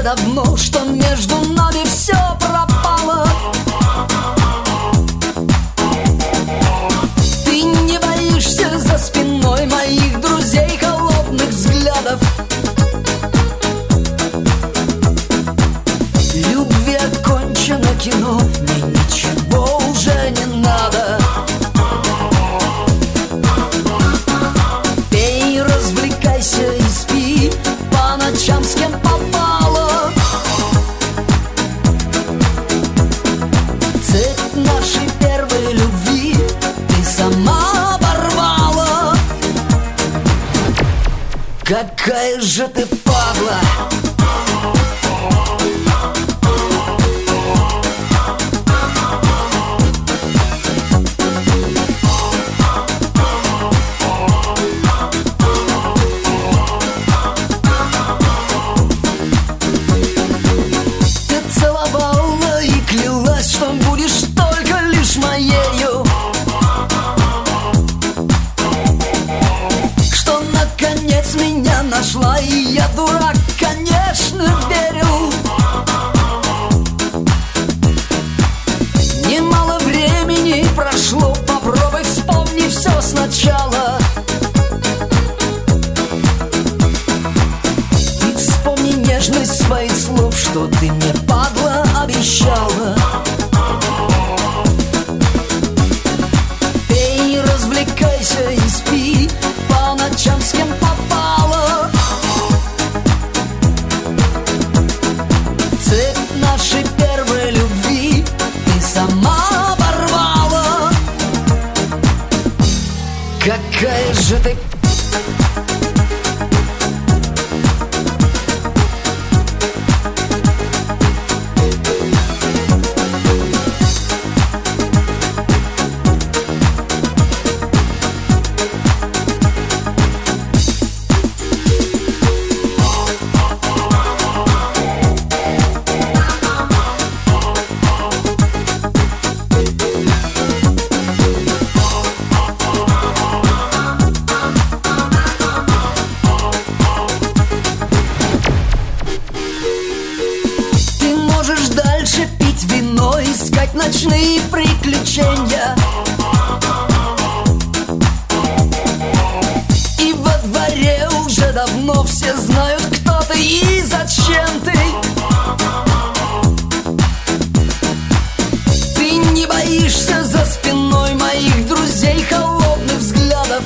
давно, что между нами все пропало. Ты не боишься за спиной моих друзей холодных взглядов. Любви окончено кино, мне ничего уже не надо. Пей, развлекайся и спи по ночам с кем попало. Цепь нашей первой любви ты сама оборвала. Какая же ты падла! Что будешь только лишь моею, что наконец меня нашла, и я, дурак, конечно, верил. Немало времени прошло, попробуй вспомни все сначала. И вспомни нежность своих слов, что ты мне, падла, обещала. Пей, развлекайся и спи по ночам с кем попало. Цепь нашей первой любви ты сама оборвала. Какая же ты... Искать ночные приключения, и во дворе уже давно все знают, кто ты и зачем ты. Ты не боишься за спиной моих друзей холодных взглядов.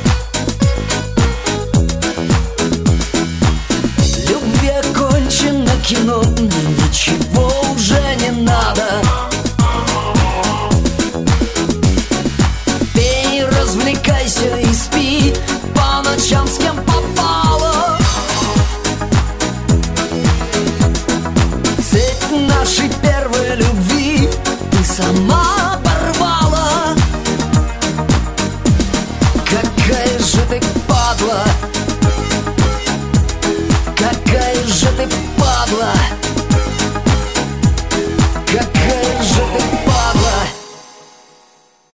Любви окончено кино, мне ничего уже не надо. Пей, развлекайся и спи по ночам с кем попало. Цепь нашей первой любви ты сама оборвала. Какая же ты падла!